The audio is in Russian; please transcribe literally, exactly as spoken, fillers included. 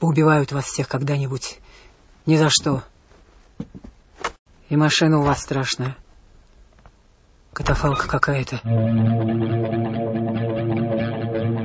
поубивают вас всех когда-нибудь. Ни за что. И машина у вас страшная. Катафалка какая-то.